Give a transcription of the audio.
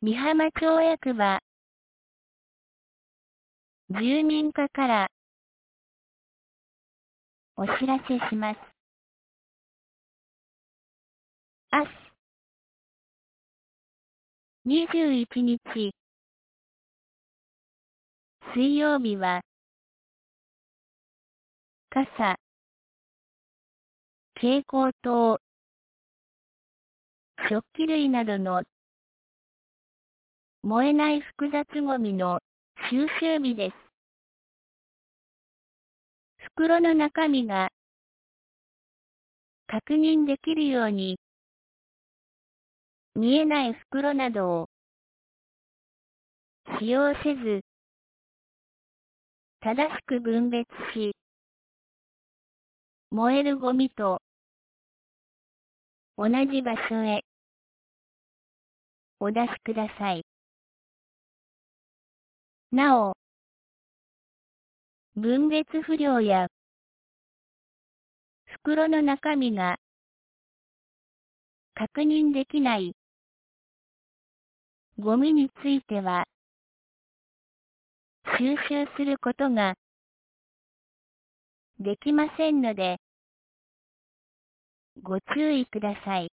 美浜町役場住民課からお知らせします。明日21日水曜日は傘、蛍光灯、食器類などの燃えない複雑ゴミの収集日です。袋の中身が確認できるように見えない袋などを使用せず、正しく分別し、燃えるゴミと同じ場所へお出しください。なお、分別不良や袋の中身が確認できないゴミについては、収集することができませんので、ご注意ください。